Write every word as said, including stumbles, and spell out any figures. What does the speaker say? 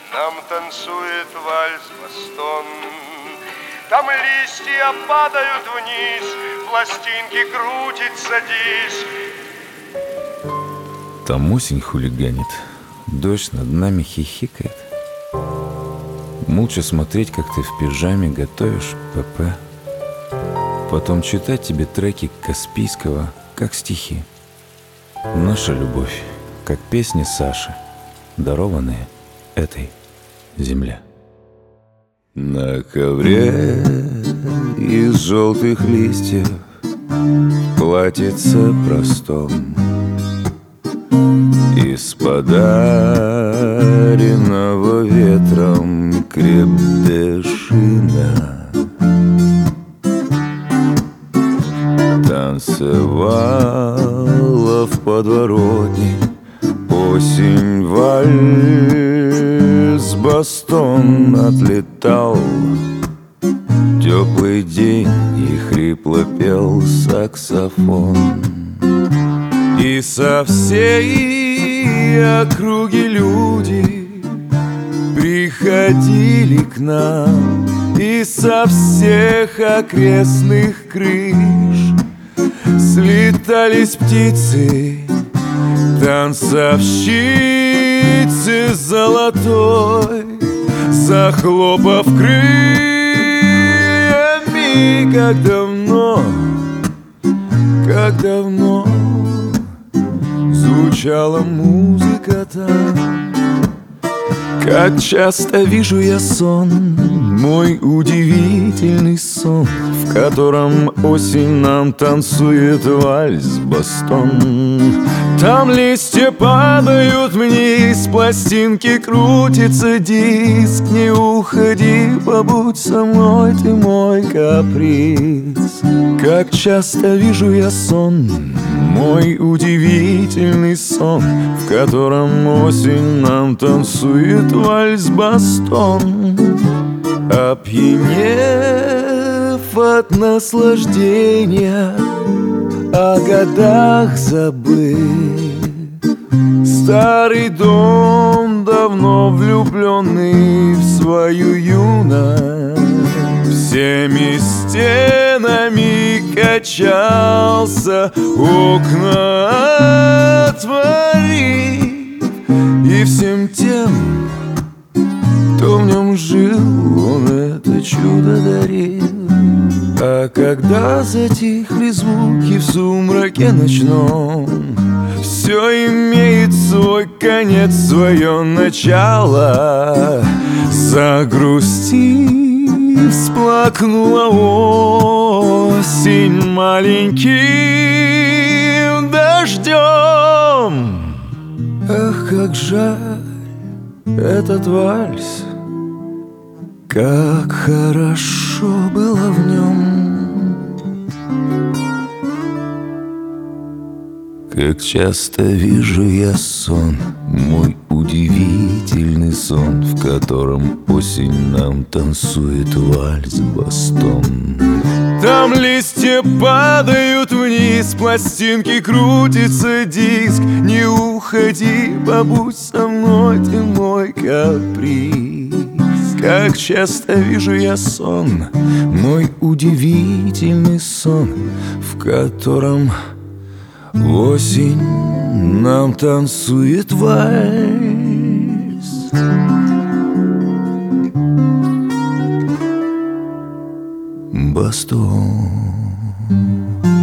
нам танцует вальс-бастон. Там листья падают вниз, пластинки крутится диск. Там осень хулиганит, дождь над нами хихикает. Молча смотреть, как ты в пижаме готовишь ПП. Потом читать тебе треки Каспийского, как стихи. Наша любовь, как песни Саши, дарованные этой земле. На ковре из желтых листьев платьице простом, из подаренного ветром крепдышина танцевала в подворотне осень вальс-бастон. Отлетал теплый день и хрипло пел саксофон. И со всей округи люди приходили к нам, и со всех окрестных крыш слетались птицы, танцовщицы золотой, захлопав крыльями, как давно, как давно звучала музыка там. Как часто вижу я сон, мой удивительный сон, в котором осень нам танцует вальс-бастон. Там листья падают вниз, пластинки крутится диск. Не уходи, побудь со мной, ты мой каприз. Как часто вижу я сон, мой удивительный сон, в котором осень нам танцует вальс-бастон. Опьянев от наслаждения, о годах забыв, старый дом, давно влюбленный в свою юность, всеми стенами качался, окна отворив, и всем тем, кто в нем жил, он это чудо дарил. А когда затихли звуки в сумраке ночном, все имеет свой конец, свое начало. Загрустив, всплакнула осень маленьким дождем. Ах, как жаль этот вальс, как хорошо было в нем. Как часто вижу я сон, мой удивительный сон, в котором осень нам танцует вальс-бастон. Там листья падают вниз, пластинки крутится диск. Не уходи, побудь со мной, ты мой каприз. Как часто вижу я сон, мой удивительный сон, в котором осень нам танцует вальс. Бастон.